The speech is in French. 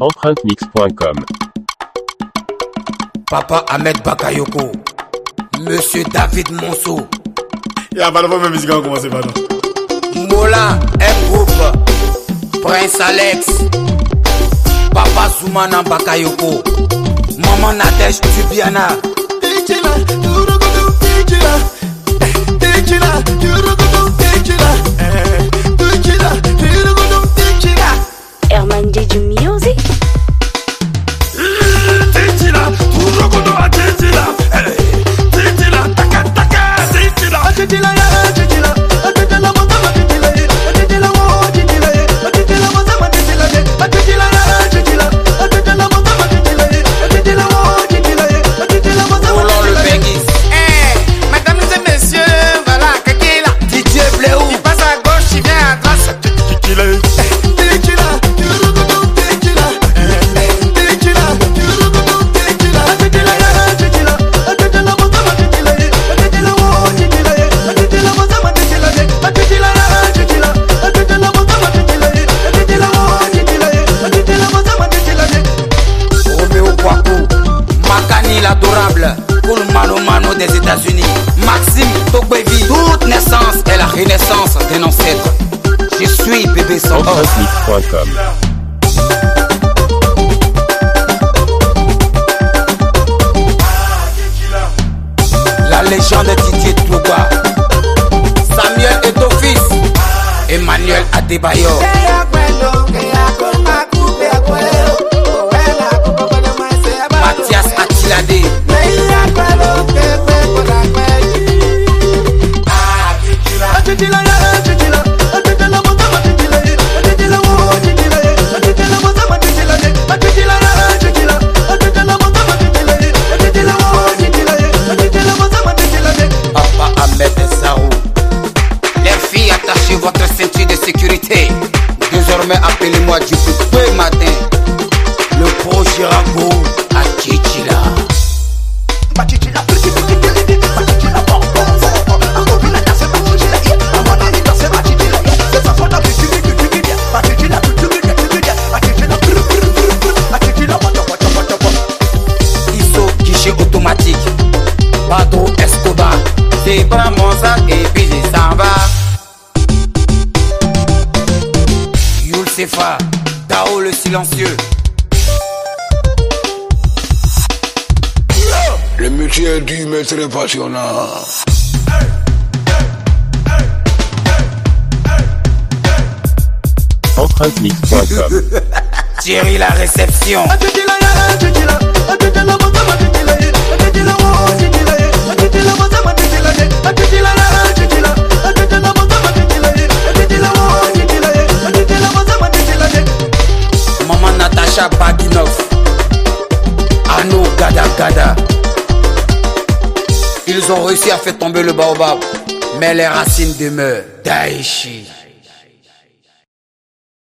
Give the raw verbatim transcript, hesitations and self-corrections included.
empreinte mix point com. Papa Ahmed Bakayoko, Monsieur David Monceau. Y'a pas de même musique à commencer, pardon. Mola M-Group, Prince Alex, Papa Zoumana Bakayoko, Maman Nadège Tubiana. Herman Did Music. L'adorable pour le mano mano des États-Unis, Maxime Tokbevi. Toute naissance est la renaissance d'un ancêtre. Je suis bébé sans empreinte mix point com. La légende Didier Touba, Samuel Etofis, Emmanuel Adebayor, Mathias Atilade, Papa Ahmed Sarou. Les filles, attachez votre ceinture de sécurité. Désormais, appelez-moi du peu matin. Le pro Girago à Chichila. Iso guichet automatique. Badro Escobar. C'est pas mon sac et puis je s'en va. Youl Sefa. Tao le silencieux. Le métier du maître est passionnant. empreinte mix point com. Thierry la réception. Maman Natacha Badinov, Arnaud Gada Gada. Ils ont réussi à faire tomber le baobab, mais les racines demeurent. Daichi.